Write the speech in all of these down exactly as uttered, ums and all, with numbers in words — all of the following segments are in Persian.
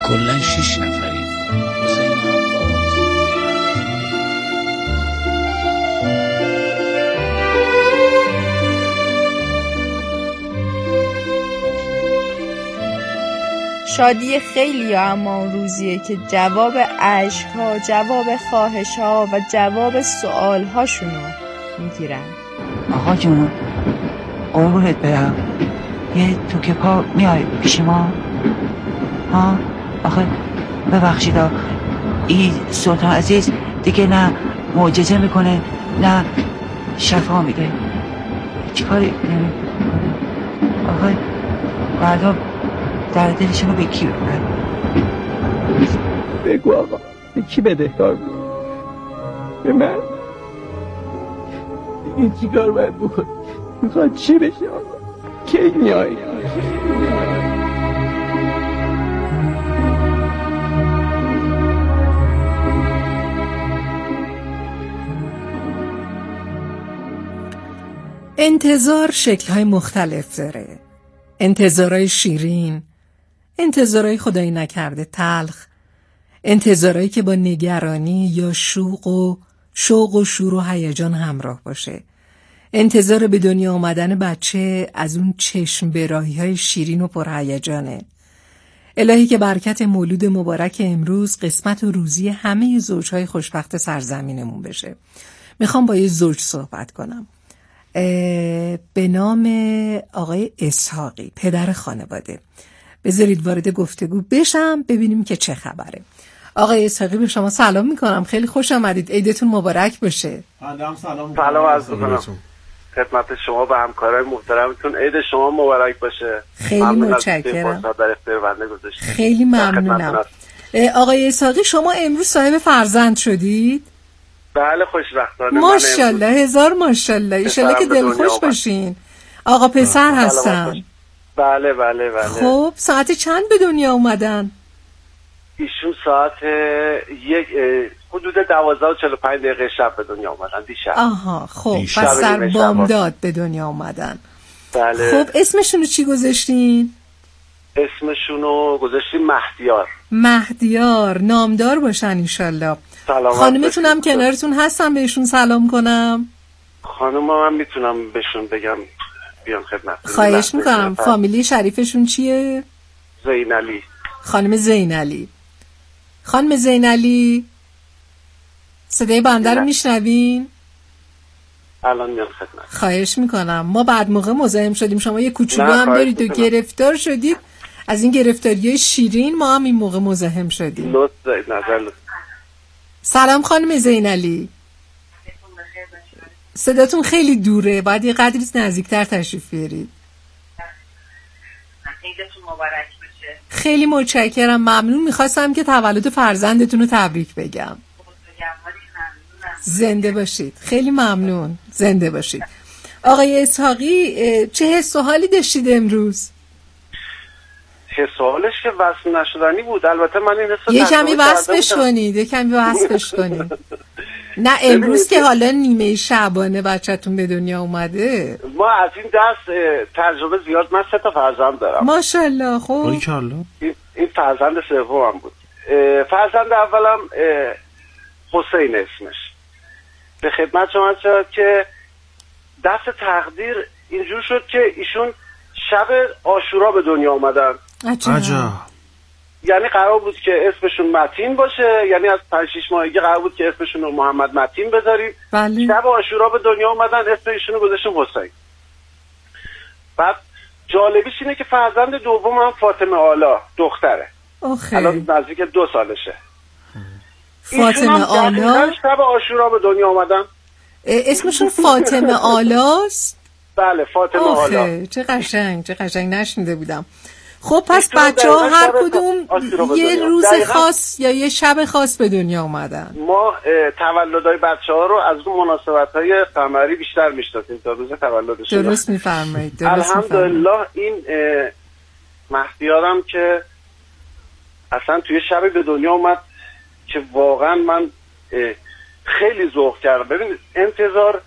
کلن شیش نفریم. حسین عباس. شادی خیلی ها اما اون روزیه که جواب عشق ها، جواب خواهش ها و جواب سؤال هاشونو میگیرن. آقا جون قربونت برم، یه توکه پا میای پیش ما؟ ها آخه ببخشید این سلطان عزیز دیگه نه معجزه میکنه نه شفا میده، چی کاری نمیکنه. آخه بعدا در دلشون رو به کی ببرن؟ بگو آقا به کی بدهکار بود؟ به من؟ این چی کار باید بکنی؟ میخواد چی بشه آقا؟ کی میایی؟ انتظار شکل‌های مختلف داره. انتظارهای شیرین، انتظارهای خدایی نکرده تلخ، انتظارهایی که با نگرانی یا شوق و شوق و شور و هیجان همراه باشه. انتظار به دنیا آمدن بچه از اون چشم براهی‌های شیرین و پرهیجانه. الهی که برکت مولود مبارک امروز قسمت و روزی همه زوجهای خوشبخت سرزمینمون بشه. میخوام با یه زوج صحبت کنم به نام آقای اسحاقی، پدر خانواده. بذارید وارد گفتگو بشم ببینیم که چه خبره. آقای اسحاقی به شما سلام میکنم، خیلی خوش آمدید، عیدتون مبارک باشه. سلام سلام سلام عرض میکنم خدمت شما و همکارای محترمتون، عید شما مبارک باشه. خیلی متشکرم. در اختیار بنده گذاشتید. خیلی ممنونم. آقای اسحاقی شما امروز صاحب فرزند شدید؟ بله خوشبختانه. ماشاءالله، هزار ماشاءالله، ان شاءالله که دلخوش باشین. آقا پسر هستن؟ بله بله بله. خب ساعت چند به دنیا اومدن؟ ایشون ساعت یک حدود دوازده و چهل و پنج دقیقه شب به دنیا اومدن دیشب. آها خب پس در بامداد به دنیا اومدن. بله. خب اسمشونو چی گذاشتین؟ اسمشونو گذاشتیم مهدیار. مهدیار، نامدار باشن انشالله. خانمتون هم کنارتون هستم بهشون سلام کنم؟ خانم من میتونم بهشون بگم بیان خدمت. خواهش میکنم. فامیلی شریفشون چیه؟ زینالی. خانم زینالی. خانم زینالی صدای بنده رو میشنوین؟ الان میام خدمت. خواهش میکنم. ما بعد موقع مزاحم شدیم، شما یه کوچولو هم دارید و گرفتار شدید از این گرفتاریای شیرین، ما هم این موقع مزاحم شدیم. لطف دارید، نظر لطف. سلام خانم زینالی. صداتون خیلی دوره، باید یه قدری نزدیکتر تشریف بیارید. عیدتون مبارک باشه. خیلی متشکرم، ممنون. میخواستم که تولد فرزندتون رو تبریک بگم. زنده باشید. خیلی ممنون، زنده باشید. آقای اسحاقی چه حس و حالی داشتید امروز؟ حس و حالش که وصف نشدنی بود. البته من این حس یه کمی وصفش کنید، یه کمی وصفش کنید. نه امروز که حالا نیمه شعبانه بچه‌تون به دنیا اومده. ما از این دست تجربه زیاد، من سه تا فرزند دارم ماشاءالله. خب این, این فرزند سومم بود. فرزند اولم حسین اسمش. به خدمت شما شد که دست تقدیر اینجور شد که ایشون شب عاشورا به دنیا اومدن. عجب. یعنی قرار بود که اسمشون متین باشه، یعنی از پنج شش ماهگی قرار بود که اسمشون رو محمد متین بذاریم. بله. شب عاشورا به دنیا اومدن، اسم ایشون رو گذاشتیم حسین. بعد جالبیش اینه که فرزند دوم هم فاطمه آلا دختره. اوخی. الان نزدیک دو سالشه. فاطمه آلا شب عاشورا به دنیا اومدن. اسمشون فاطمه آلاست؟ بله فاطمه آلا. چه قشنگ، چه قشنگ، نشنیده بودم. خب پس بچه ها هر کدوم یه روز خاص یا یه شب خاص به دنیا اومدن. ما تولدهای بچه ها رو از اون مناسبت های قمری بیشتر میشناسیم تا روز تولدشون. درست میفرمایید. الحمدلله. این مهدیارم که اصلا توی شب به دنیا اومد که واقعا من خیلی ذوق کردم. ببینید انتظار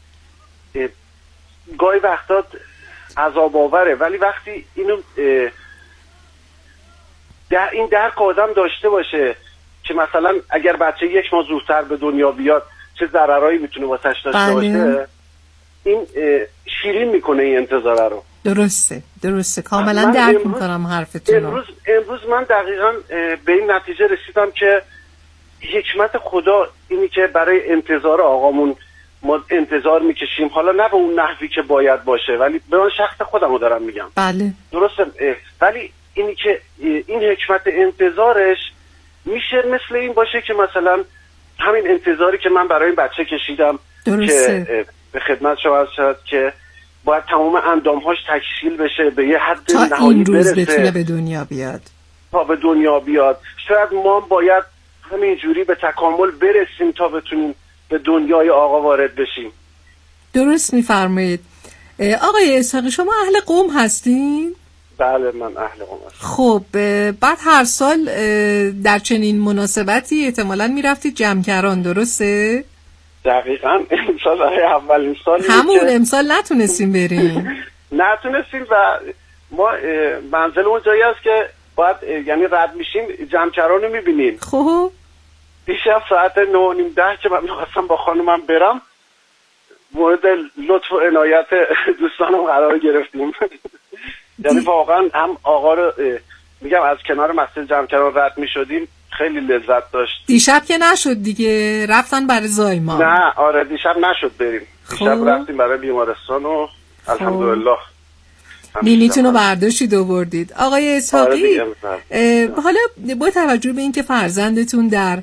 گاهی وقتا عذاب آوره، ولی وقتی اینو در این درک آدم داشته باشه که مثلا اگر بچه یک ماه زودتر به دنیا بیاد چه ضررایی میتونه واسش داشته بله. باشه، این شیرین میکنه این انتظاره رو. درسته درسته کاملا درک میکنم حرفتون رو. امروز امروز من دقیقاً به این نتیجه رسیدم که حکمت خدا اینی که برای انتظار آقامون ما انتظار میکشیم، حالا نه به اون نحوی که باید باشه، ولی به من شخص خودم رو دارم میگم. بله درسته، ولی اینی که این حکمت انتظارش میشه مثل این باشه که مثلا همین انتظاری که من برای این بچه کشیدم درسته. که به خدمت شما عرض شد که باید تمام اندامهاش تکمیل بشه به یه حد تا نهایی این روز برسه بتونه به دنیا بیاد، تا به دنیا بیاد. شاید ما باید همینجوری به تکامل برسیم تا بتونیم به دنیای آقا وارد بشیم. درست میفرمایید. آقای اسحاقی شما اهل قم هستین؟ بله من اهل قم هستم. خب بعد هر سال در چنین مناسبتی احتمالاً میرفتید جمکران، درسته؟ دقیقاً. امسال اولین سال همون امسال نتونستیم بریم. نتونستیم و ما منزل اون جایی است که باید یعنی رد میشیم جمکران رو میبینیم. خب دیشب ساعت نه و نیم ده که من میخواستم با خانمم برم مورد لطف و عنایت دوستانم قرار گرفتیم. یعنی واقعا هم آقا رو میگم از کنار مسجد جمکران رد میشدیم خیلی لذت داشت. دیشب که نشد دیگه، رفتن برای زایمان. نه آره دیشب نشد بریم. دیشب رفتیم برای بیمارستان و الحمدلله مینیتون رو برداشتید و بردید. آقای اسحاقی حالا با توجه به اینکه فرزندتون در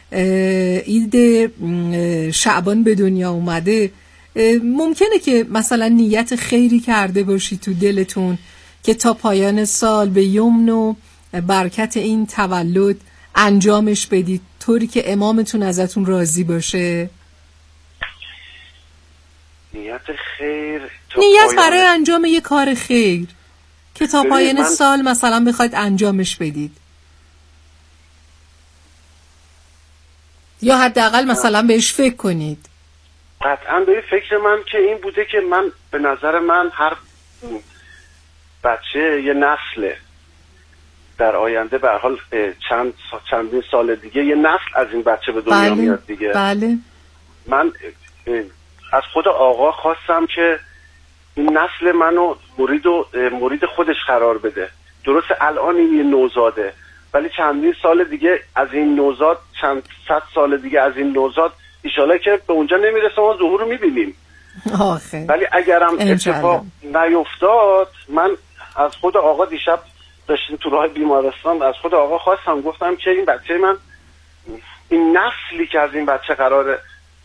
عید شعبان به دنیا اومده، ممکنه که مثلا نیت خیری کرده باشید تو دلتون که تا پایان سال به یمن و برکت این تولد انجامش بدید طوری که امامتون ازتون راضی باشه؟ نیت خیر تا نیت پایان... برای انجام یه کار خیر که تا پایان من... سال مثلا بخواید انجامش بدید، یا حداقل مثلا بهش فکر کنید. قطعا به فکر من که این بوده که من به نظر من هر بچه یه نسله در آینده به هر حال چند چندین سال دیگه یه نسل از این بچه به دنیا بله، میاد دیگه. بله. من از خود آقا خواستم که این نسل منو مرید و مرید خودش قرار بده. درست الان این یه نوزاده، ولی چندین سال دیگه از این نوزاد، چند صد سال دیگه از این نوزاد ایشالا که به اونجا نمیرسه ما ظهور رو میبینیم. آخه ولی اگرم اتفاق نیفتاد، من از خود آقا دیشب داشتیم تو راه بیمارستان از خود آقا خواستم، گفتم که این بچه من، این نسلی که از این بچه قرار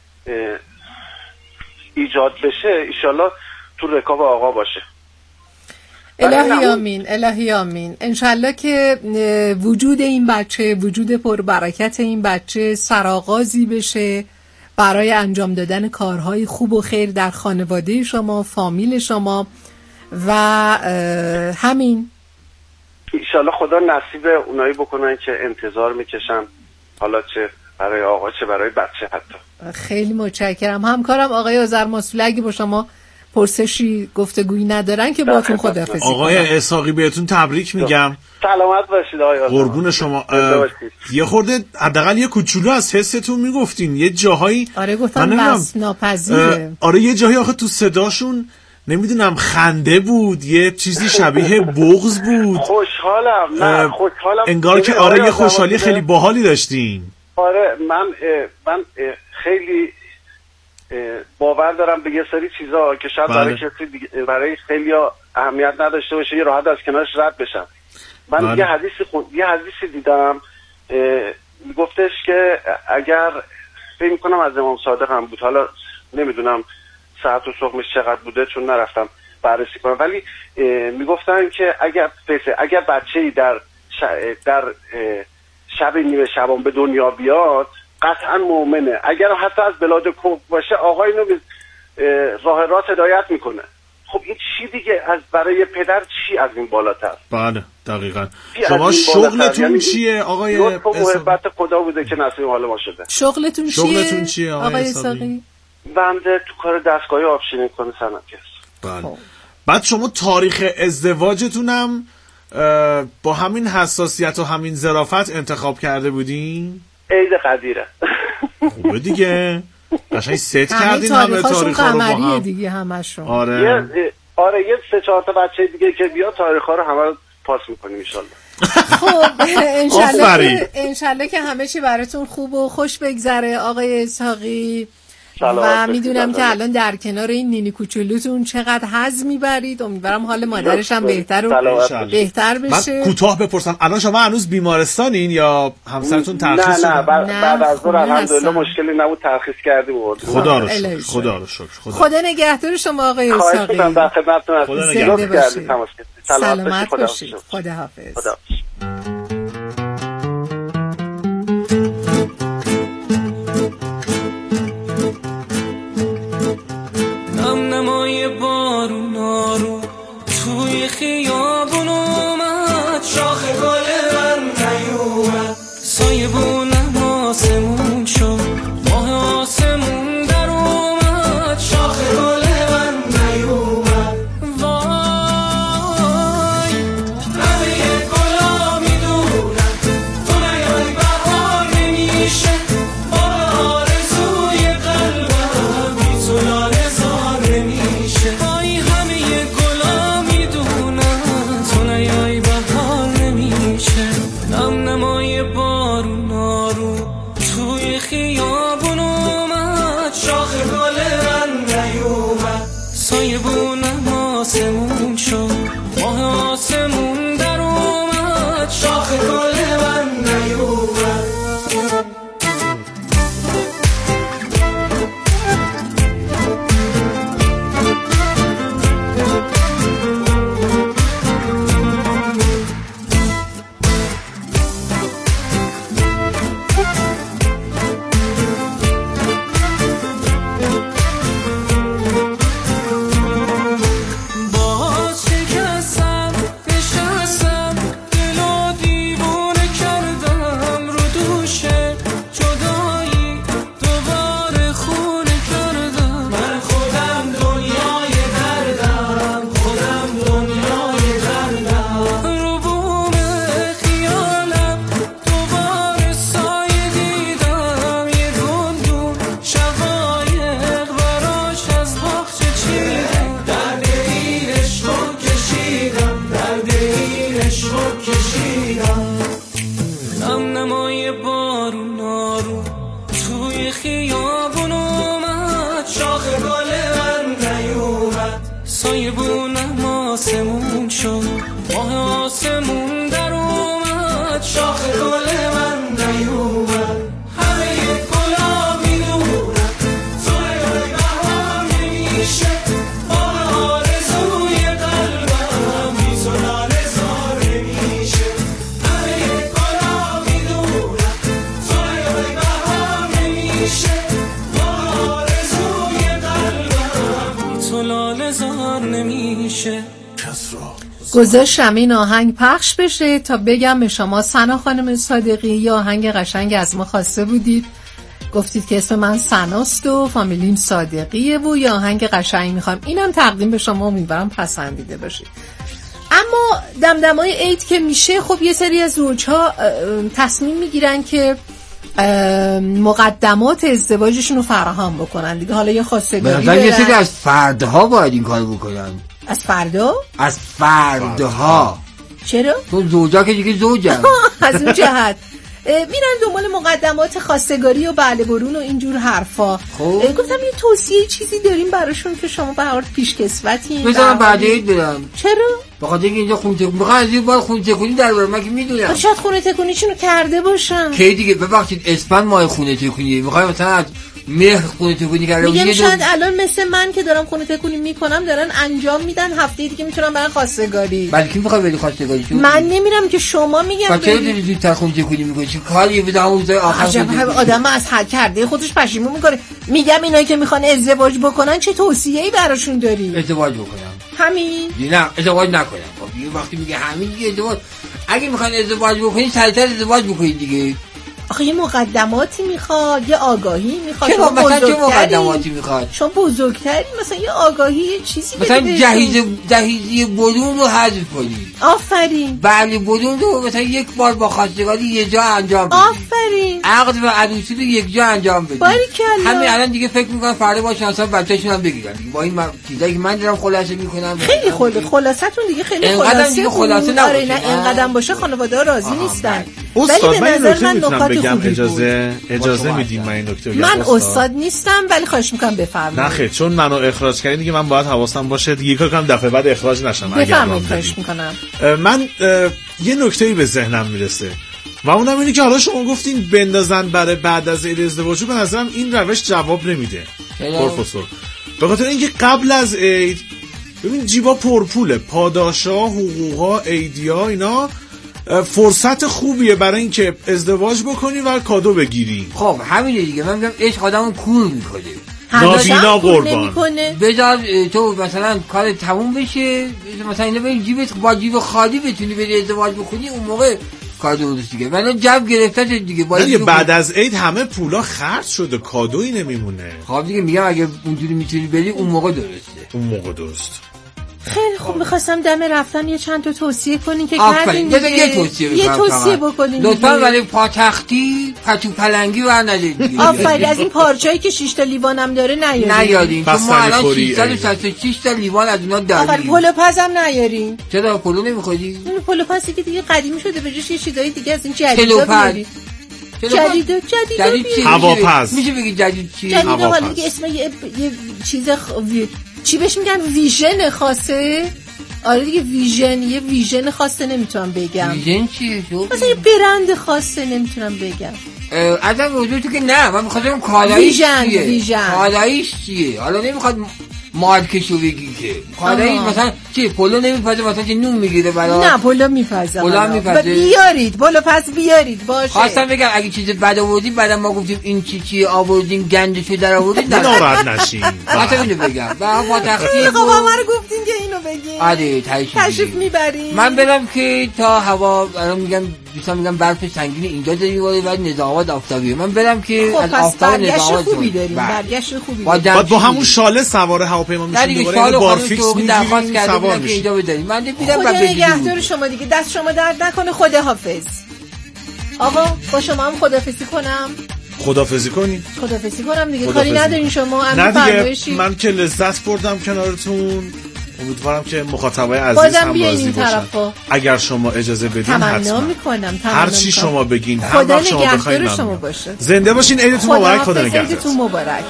ایجاد بشه ایشالا تو رکاب آقا باشه. الهی آمین، الهی آمین. انشالله که وجود این بچه، وجود پربرکت این بچه سرآغازی بشه برای انجام دادن کارهای خوب و خیر در خانواده شما، فامیل شما و همین. انشالله خدا نصیب اونایی بکنن که انتظار میکشن، حالا چه برای آقا چه برای بچه حتی. خیلی متشکرم. همکارم آقای آذرمسئول اگه با شما پرسشی گفتگویی ندارن که باتون خداحافظی کنم. آقای اسحاقی بهتون تبریک میگم. سلامت باشید آقای آذرمسئول. قربون شما. یه خورده حداقل یه کوچولو از حستون میگفتین یه جاهایی. آره گفتم بس ناپذیره. آره یه جاهایی آخه تو صداشون نمیدونم خنده بود، یه چیزی شبیه بغض بود. خوشحالم. نه خوشحالم. انگار که آره یه خوشحالی خیلی باحالی داشتین. آره من من خیلی باور دارم به یه سری چیزا که شاید برای کسی برای خیلیا اهمیت نداشته باشه یه راحت از کنارش رد بشم. من بله. یه حدیثی خون... یه حدیثی دیدم میگفتش که اگر فکر می‌کنم از امام صادق هم بود، حالا نمیدونم ساعت و سقمش چقدر بوده چون نرفتم بررسی کنم، ولی میگفتن که اگر اگر بچه‌ای در ش... در شب نیمه شبان به دنیا بیاد قطعا مؤمنه، اگر حتی از بلاد کفر باشه آقا اینو راه راست هدایت میکنه. خب این چی دیگه از برای پدر چی از این بالاتر؟ بله دقیقاً. شما شغلتون یعنی چیه آقای لطف و محبت خدا بوده که نصیب حال ما شده. شغلتون چیه شغلتون چیه آقای اسحاقی؟ بنده تو کار دستگاهی آبشینی کنه صنعتی هست. بله. بعد شما تاریخ ازدواجتونم با همین حساسیت و همین ظرافت انتخاب کرده بودین؟ عید قدیره. خوبه دیگه، قشنگ ست کردین همه تاریخ‌ها رو با هم دیگه همشون. آره یه آره یه سه چهار تا بچه دیگه که بیاد تاریخ‌ها رو همه رو پاس می‌کنیم ان شاءالله. خب انشالله انشالله که همه چی براتون خوب و خوش بگذره آقای اسحاقی. و میدونم که الان در کنار این نینی کوچولوتون چقدر حظ میبرید. امیدوارم حال مادرش هم بهتر و بهتر بشه. من کوتاه بپرسم، الان شما هنوز بیمارستانین یا همسرتون ترخیص؟ نه نه بعد از ظهر الحمدلله مشکلی نبود، ترخیص کردیم بود. خدا رو شکر. خدا رو شکر. خدا نگهدار شما آقای اسحاقی. خواهش می‌کنم، در خدمتتون هستم. سلامت باشید. خدا حافظ. خدا نمای بارون آرو توی خیابون اومد، شاخ گل من نیومد، سایه بونم آسمون شد، ماه آسمون در اومد، شاخ گل من نیومد. وای همه گلا میدونم تو نیای بهار نمیشه، بار آرزوی قلبم بی تو لاله نمیشه. آی همه گلا میدونن تو نیای بهار نمیشه. نم نمای بارون آرو توی خیابون اومد، شاخ گل من نیومد، سایه بونم آسمون شد، ماه آسمون در اومد، شاخ گل من نیومد. گذاشتم این آهنگ پخش بشه تا بگم به شما سنا خانم صادقی یا آهنگ قشنگ از ما خواسته بودید، گفتید که اسم من سناست و فامیلیم صادقیه و یا آهنگ قشنگ میخوام، اینم تقدیم به شما، امیدوارم پسندیده باشید. اما دمدمای عید که میشه، خب یه سری از زوجها تصمیم میگیرن که مقدمات ازدواجشون رو فراهم بکنن دیگه. حالا یه خواستگاری برن، یه سری از فردها باید این کارو بکنن. از فردا؟ از فردها. چرا؟ تو زوجا که دیگه زوجن. از اون جهت میرن دنبال مقدمات خواستگاری و بله برون و اینجور حرفا. خب گفتم یه توصیه چیزی داریم براشون که شما به هر پیشکسوتین. بذارم بعد عید برم. چرا؟ بخاطر اینکه اینجا خونه تکونی میخوام، از این بار خونه تکونی در برم، من که میدونم شاید خونه تکونیشونو کرده باشن. کی دیگه ببخشید اسفند ماه خونه تکونی میخوام مثلا از مهر خونه تکونی کردم. میگم شاید الان مثل من که دارم خونه تکونی میکنم دارن انجام میدن، هفته دیگه میتونم برن خواستگاری. ولی کی میخواد بری خواستگاری؟ من نمیرم که شما میگم چرا داری زودتر خونه تکونی میکنی؟ چه کاری بوده همون روز آخر؟ آدم از حد کرده خودش پشیمون میکنه. میگم اینایی که میخوان ازدواج بکنن چه توصیه‌ای براشون داری؟ ازدواج بکنم. همین؟ نه ازدواج نکنم. خب یه وقتی میگه همین دیگه ازدواج، اگه میخوان ازدواج بکنید سریعتر ازدواج بکنید دیگه. آخه یه مقدماتی میخواد، یه آگاهی میخواد. چرا مثلا چه مقدماتی میخواد؟ شما بزرگتری، مثلا یه آگاهی، یه چیزی مثلا جهیز جهیزی بدون رو حذف کنی. آفرین. بله بدون رو مثلا یک بار با خواستگاری یه جا انجام بدی. آفرین. عقد و عروسی رو یک جا انجام بدی. باریکلا. همین الان دیگه فکر میکنم فردا با شانس بچه‌شون هم بگیرن با این چیزایی که من دارم خلاصه میکنم. خیلی خل... خلاصتون دیگه خیلی خلاصه دیگه خلاصه نباشه. آره نه اینقدر باشه خانواده راضی نیستن. استاد من این نکته میتونم بگم؟ اجازه اجازه میدیم من این نکته بگم؟ من استاد نیستم ولی خواهش میکنم بفرمایید. نه خیر، چون منو اخراج کردین دیگه من باید حواسم باشه دیگه کار کنم دفعه بعد اخراج نشم. بفرمایید خواهش میکنم. من یه نکته‌ای به ذهنم میرسه و اونم اینه که حالا شما گفتین بندازن برای بعد از عید ازدواج، به نظرم این روش جواب نمیده پروفسور. به خاطر اینکه قبل از عید ببین جیبا پرپوله، پاداشا، حقوقا، عیدیا، اینا فرصت خوبیه برای اینکه ازدواج بکنی و کادو بگیری. خب همینه دیگه، من میگم عشق آدمو کور میکنه، نابینا قربان. بذار تو مثلا کار تموم بشه، مثلا اینو به جیبت با جیب خالی بتونی بری ازدواج بکنی، اون موقع کار درست دیگه. ولی جو گرفته دیگه دیگه بعد از عید همه پولا خرج شده، کادویی نمیمونه. خب دیگه میگم اگه اونجوری میتونی بری اون موقع درسته. اون موقع درست. خیلی خوب، میخواستم دم رفتن یه چند تا توصیه کنین که کردین دیگه. یه توصیه یه توصیه بکنین لطفاً، ولی پاتختی پتو پلنگی ور ندید دیگه. آفرین، از این پارچه‌ای که شش تا لیوانم داره نیارین. نیارین چون ما الان ششصد و شصت و شش تا لیوان از اینا داریم. آفرین، پلو پزم نیارین. چرا پلو نمیخوری؟ اون پلو پزی که دیگه قدیمی شده، به جاش یه چیزای دیگه از این جدیدا بیارین. جدید جدید جدید چی؟ هواپز. میشه بگی جدید چی؟ جدید حالا دیگه اسم یه چیز چی بهش میگن، ویژن خاصه. آره دیگه ویژن، یه ویژن خاصه نمیتونم بگم. ویژن چیه؟ مثلا یه برند خاصه نمیتونم بگم. ازم وجود که نه، من میخواستم کالایش چیه؟ ویژن کالایش چیه؟ حالا نمیخواد مارکشو بگی که کالایش مثلا چی؟ پلو نمیپزه مثلا چی نون میگیره برای؟ نه پلو میپزه. پلو میپزه. بیارید پلو پس بیارید باشه. خواستم بگم اگه چیز بد آوردیم بعد ما گفتیم این چی چی آوردیم گندشو در آوردید ناراحت نشین. خواستم اینو بگم. با با تختی خب ما رو گفتین که اینو بگین. آره تشریف میبرین. من برم که تا هوا الان میگم دوستان میگم برف سنگین اینجا داریم ولی بعد نظامات آفتابیه. من برم که از آفتاب نظامات خوبی داریم. برگشت خوبی. بعد با همون شاله سوار هواپیما میشیم دوباره بارفیکس درخواست کردیم که اینجا بداریم. من دیدم خدا نگهدار شما دیگه، دست شما درد نکنه. خداحافظ. آقا با شما هم خداحافظی کنم. خداحافظی کنی؟ خداحافظی کنم دیگه، کاری ندارین شما. نه دیگه من که لذت بردم کنارتون. امیدوارم که مخاطبای عزیز هم راضی باشن. اگر شما اجازه بدین حتما تمنا میکنم. هر چی شما بگین، هر وقت شما بخواید شما باشه. زنده باشین. عیدتون مبارک. خدا نگهدار. عیدتون مبارک.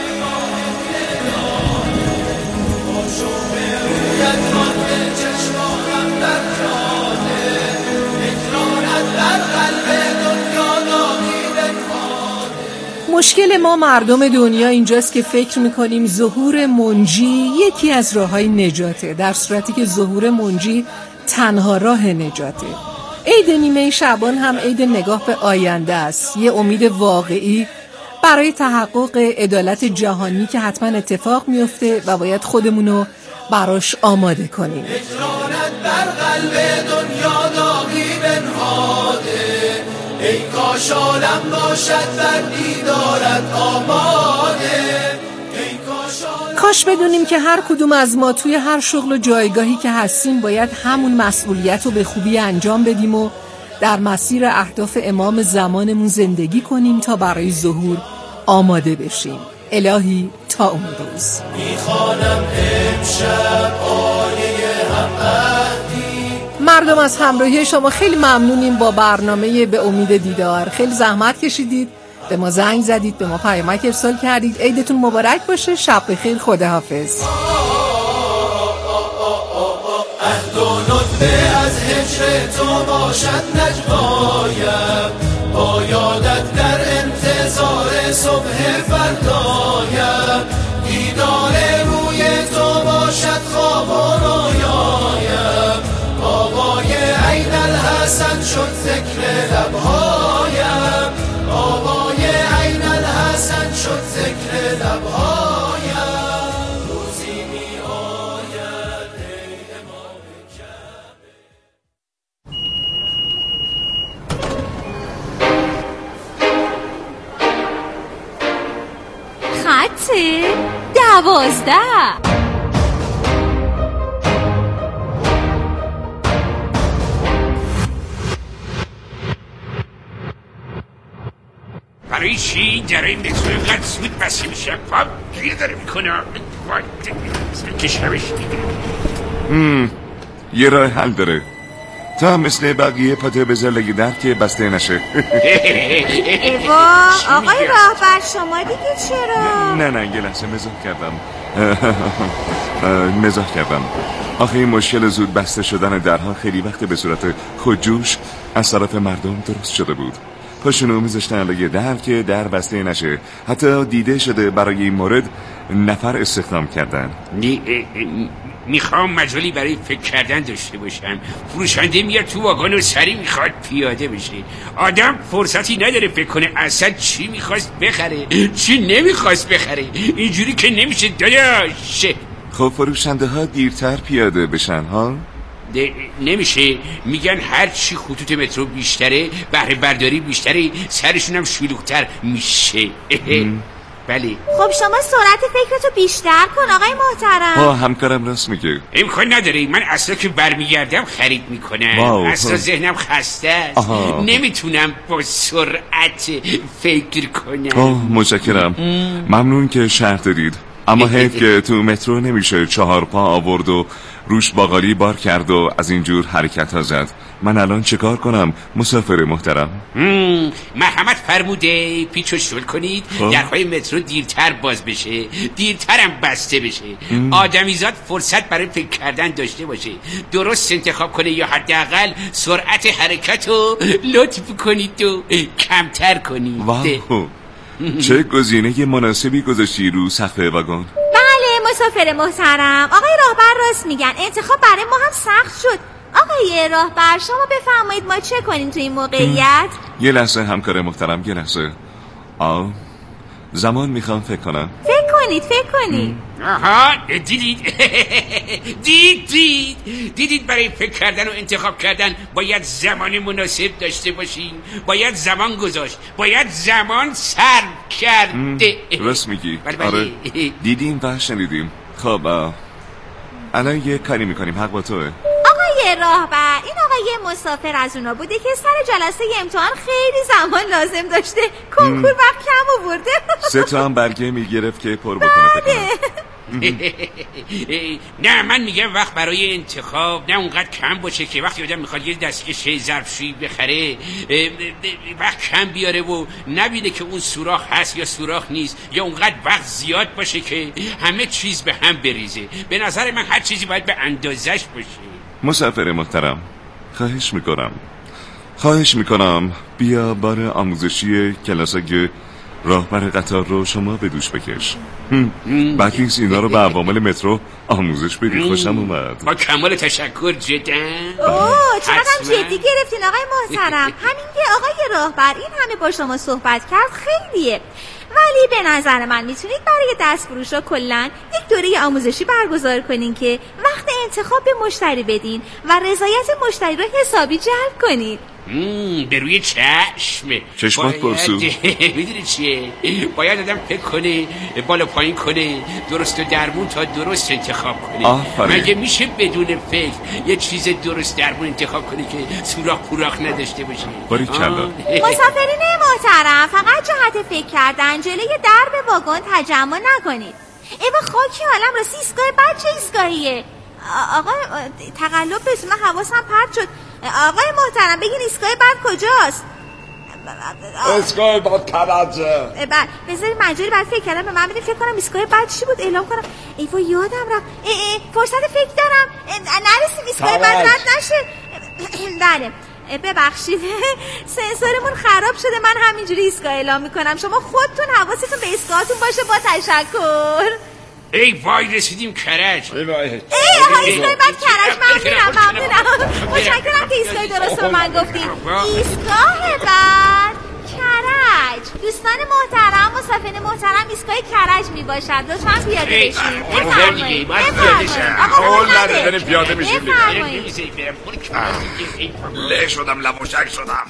مشکل ما مردم دنیا اینجاست که فکر میکنیم ظهور منجی یکی از راههای نجاته، در صورتی که ظهور منجی تنها راه نجاته. عید نیمه شعبان هم عید نگاه به آینده است، یه امید واقعی برای تحقق عدالت جهانی که حتما اتفاق میفته و باید خودمونو براش آماده کنیم. هجرانت در قلب دنیا داغی بنهاده، ای کاش عالم باشد بر دیدارت آماده. کاش بدونیم که هر کدوم از ما توی هر شغل و جایگاهی که هستیم باید همون مسئولیت رو به خوبی انجام بدیم و در مسیر اهداف امام زمانمون زندگی کنیم تا برای ظهور آماده بشیم. الهی تا اون روز میخوانم امشب آیه هم‌عهدی. مردم از همراهی شما خیلی ممنونیم با برنامه به امید دیدار. خیلی زحمت کشیدید، به ما زنگ زدید، به ما پیامک ارسال کردید. عیدتون مبارک باشه. شب بخیر. خداحافظ. عهد و نطفه از هجر تو باشد نجوایم، با یادت در انتظار صبح فردایم. دیدار روی تو باشد خواب و رویایم، آقای عین الحسن شد ذکر لبهایم، آقای عین الحسن شد ذکر لبهایم. روزی می آید ای امام کعبه. چنده؟ دوازده. برای چی درای مترو اینقدر زود بسته میشه؟ پاپ گیر داره میکنه. کشمش دیگه یه راه حل داره. تا مثل بقیه پاته بذار لگی در که بسته نشه. ایوا آقای راهبر شما دیگه چرا؟ نه نه یه لحظه مزاح کردم. مزاح کردم. آخه این مشکل زود بسته شدن درها خیلی وقت به صورت خودجوش از طرف مردم درست شده بود. پاشونو میذاشتن لگه در که در بسته نشه. حتی دیده شده برای این مورد نفر استخدام کردن. میخوام مجالی برای فکر کردن داشته باشم. فروشنده میاد تو واگن و سری میخواد پیاده بشه. آدم فرصتی نداره فکر کنه اصلا چی میخواست بخره چی نمیخواست بخره. اینجوری که نمیشه داداش. خب فروشنده ها دیرتر پیاده بشن ها؟ نمیشه. میگن هر چی خطوط مترو بیشتره بهره برداری بیشتره سرشون هم شلوغ‌تر میشه. بله. خب شما سرعت فکرتو بیشتر کن آقای محترم. ها همکارم راست میگه. امکان نداره. من اصلا که برمیگردم خرید میکنم. اصلا ذهنم خسته است. نمیتونم با سرعت فکر کنم. آه متشکرم. ممنون که شرح دادید. اما حیف که تو مترو نمیشه چهار پا آورد و روش باقالی بار کرد و از اینجور حرکت ها زد. من الان چه کار کنم مسافر محترم؟ مرحمت فرموده پیچ و شل کنید. درهای مترو دیرتر باز بشه دیرترم بسته بشه. آدمیزاد فرصت برای فکر کردن داشته باشه. درست انتخاب کنه یا حداقل سرعت حرکت رو لطف کنید و کمتر کنید. واو چه گزینه مناسبی گذاشتی رو سقف واگن. بله مسافر محترم آقای راهبر راست میگن. انتخاب برای ما هم سخت شد. آقای راهبر شما بفرمایید ما چه کنیم تو این موقعیت؟ یه لحظه همکار محترم یه لحظه. آه زمان میخوام فکر کنم. فکر کنید فکر کنید. آها دیدید دیدید دیدید برای فکر کردن و انتخاب کردن باید زمان مناسب داشته باشیم. باید زمان گذاشت. باید زمان صرف کرده. راست میگی. آره دیدیم و شنیدیم. خب الان یه کاری میکنیم. حق با توه آقای راهبر. این آقای مسافر از اونا بوده که سر جلسه امتحان خیلی زمان لازم داشته. کنکور وقت کم آورده. سه تا هم برگه میگرفت که پر بکنه. بله. نه من میگم وقت برای انتخاب نه اونقدر کم باشه که وقتی آدم میخواد یه دستکش ظرفشویی بخره وقت کم بیاره و نبینه که اون سوراخ هست یا سوراخ نیست یا اونقدر وقت زیاد باشه که همه چیز به هم بریزه. به نظر من هر چیزی باید به اندازش باشه. مسافر محترم خواهش میکنم خواهش میکنم بیا بار آموزشی کلاسای راهبر قطار رو شما به دوش بکش. بکیس اینا رو به عوامل مترو آموزش بدی. خوشم اومد. با کمال تشکر جدا. اوه چقدر جدی گرفتین آقای محترم. همین که آقای راهبر این همه با شما صحبت کرد خیلیه. ولی به نظر من میتونید برای دستفروشا کلن یک دوره آموزشی برگزار کنین که وقت انتخاب به مشتری بدین و رضایت مشتری رو حسابی جلب کنید. به روی چشم. چشمات پرسو. میدونی چیه؟ باید آدم فکر کنه بالا پایین کنه درست و درمون تا درست انتخاب کنه. آفرین. مگه میشه بدون فکر یه چیز درست درمون انتخاب کنه که سوراخ پوراخ نداشته باشه؟ باری کلا. مسافرین محترم فقط جهت فکر کردن جلوی درب واگن تجمع نکنید. ایوا خاکی عالم راستی ایستگاه بعد چه ایستگاهیه؟ آقا تقلب بس من حواسم پرت شد. آقای محترم بگین ایستگاه بعد کجاست؟ ایستگاه بعد کرجه. بعد بذارید مجالی بعد فکر کردم به من بدین فکر کنم ایستگاه بعد چی بود اعلام کنم. ایوا یادم رفت. ای ای فرصت فکر دارم. نرسیم ایستگاه بعد رد نشه. بله ببخشید سنسورمون خراب شده. من همینجوری ایستگاه اعلام میکنم. شما خودتون حواستون به ایستگاهتون باشه. با تشکر. ای وای رسیدیم کرج. ای وای ای آقا ایستگاه بعد کرج. ممنونم ممنونم. متشکرم که ایستگاه درست رو من گفتید. ایستگاه بعد کرج. دوستان محترم مسافرین محترم ایستگاه کرج می باشد. لطفاً پیاده بشین. بفرمایید. قول نده بریم پیاده بشیم. بفرمایید. له شدم لبوشک شدم.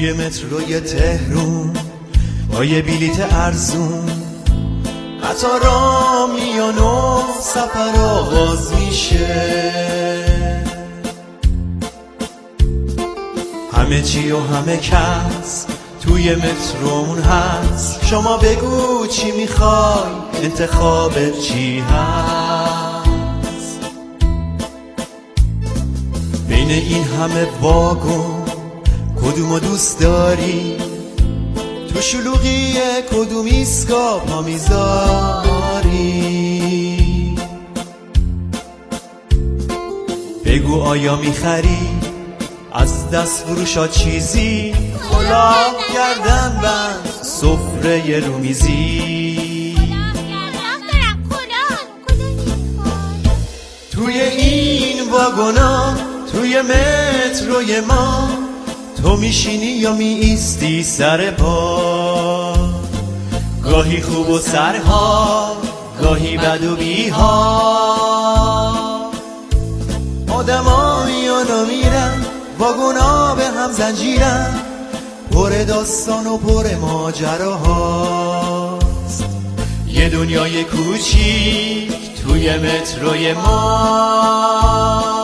توی متروی تهرون با یه بلیت ارزون قطارا میان و سفر آغاز میشه، همه چی و همه کس توی مترون هست. شما بگو چی میخوای، انتخابت چی هست؟ بین این همه واگن کدومو دوست داری؟ تو شلوغی کدوم ایستگاه پا میذاری؟ بگو آیا میخری از دست فروشا چیزی؟ کلاه گردن بند سفره رومیزی. توی این واگونا توی متروی ما تو میشینی یا می ایستی سر پا؟ گاهی خوب و سرها، گاهی بد و بیها. آدم ها میان و میرن، واگونا به هم زنجیرن، پر داستان و پر ماجراهاست. یه دنیای کوچیک توی متروی ماست.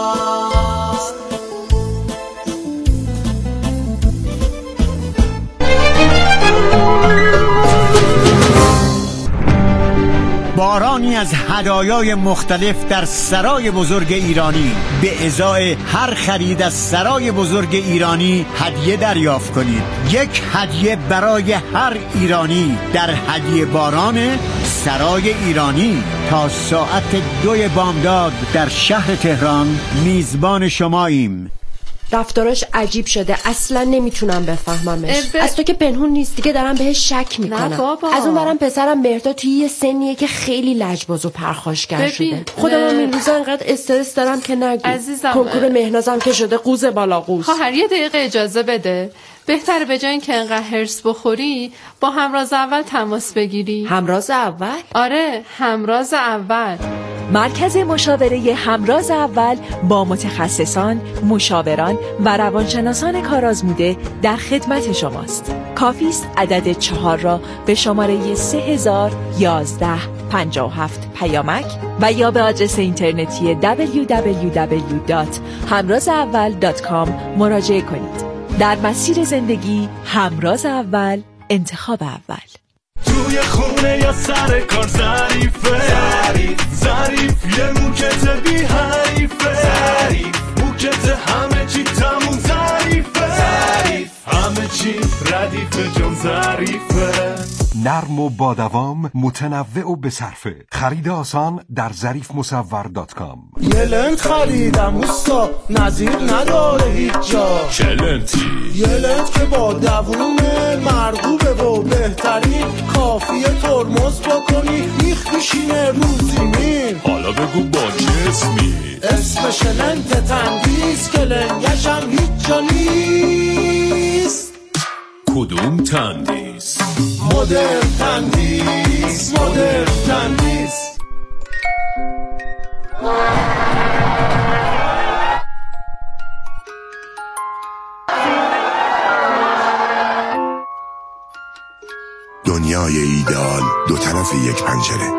بارانی از هدایای مختلف در سرای بزرگ ایرانی. به ازای هر خرید از سرای بزرگ ایرانی هدیه دریافت کنید. یک هدیه برای هر ایرانی در هدیه باران سرای ایرانی. تا ساعت دوی بامداد در شهر تهران میزبان شماییم. رفتاراش عجیب شده، اصلا نمیتونم بفهممش. ب... از تو که پنهون نیست دیگه، دارم بهش شک میکنم. از اون برم پسرم مهرداد توی یه سنیه که خیلی لجباز و پرخاشگر شده. خودم هم این روزا انقدر استرس دارم که نگو. عزیزم کنکور مهنازم که شده قوز بالا قوز. خواهر یه دقیقه اجازه بده. بهتره به جای اینکه انقدر هرس بخوری با همراز اول تماس بگیری. همراز اول؟ آره، همراز اول. مرکز مشاوره همراز اول با متخصصان، مشاوران و روانشناسان کارآزموده در خدمت شماست. کافی است عدد چهار را به شماره سه هزار یازده پنجاه و هفت پیامک و یا به آدرس اینترنتی دبلیو دبلیو دبلیو دات همراز اول دات کام مراجعه کنید. در مسیر زندگی همراز اول، انتخاب اول. توی خونه یا سر کار ظریفه، ظریف ظریف یه موکت بی حریفه، ظریف موکت همه چی تموم ظریفه، ظریف همه چی ردیفه جون ظریفه. نرم و با دوام، متنوع و بصرفه. خرید آسان در ظریف مصور دات کام. یه لنت خریدم اوستا، نظیر نداره هیچ جا. چه لنتی؟ یه لنت که با دووم مرغوبه و بهترین، کافیه ترمز بکنی میخ میشینه رو زمین. حالا بگو با چه اسمی؟ اسمش لنت تندیس که لنگش هم هیچ جا نیست. کدوم تندیس؟ مدرن تندیس، مدرن تندیس. دنیای ایدئال دو طرف یک پنجره.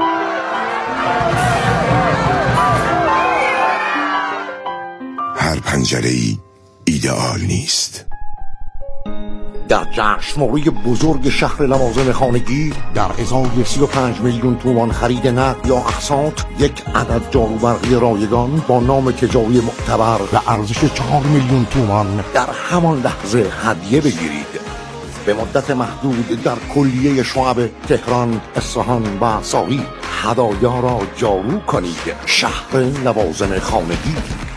هر پنجره‌ای ایدئال نیست. در جشنواره بزرگ شهر لوازم خانگی در ازای سی و پنج میلیون تومان خرید نقد یا اقساط، یک عدد جاروبرقی رایگان با نام تجاری معتبر و ارزش چهار میلیون تومان در همان لحظه هدیه بگیرید. به مدت محدود در کلیه شعب تهران، اصفهان و ساری هدایا را جارو کنید. شهر لوازم خانگی.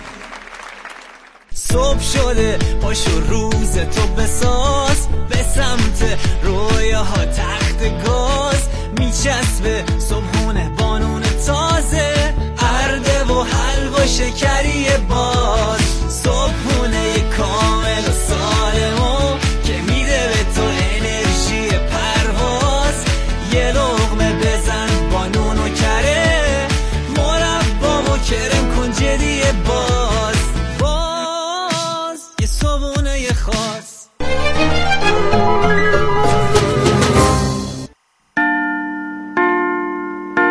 صبح شده پاشو روز تو بساز، به سمت رویاها تخت گاز میچسبه صبحونه بانون تازه، ارده و حلوا شکر